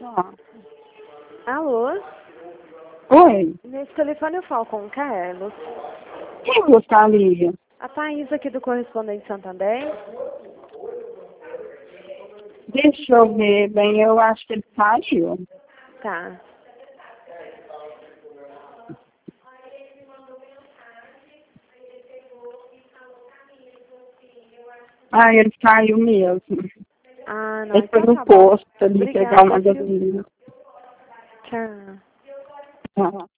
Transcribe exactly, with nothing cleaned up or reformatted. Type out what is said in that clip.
Ó. Alô? Oi, Nesse telefone eu falo com o Carlos. quem gostaria? A Thaís aqui do Correspondente Santander. Deixa eu ver, bem, eu acho que ele saiu. Tá. Ah, ele saiu mesmo. Ah, não. Ele foi Então no tá bom. posto ali pegar Obrigada, uma viu? gasolina. Tchau. Ah.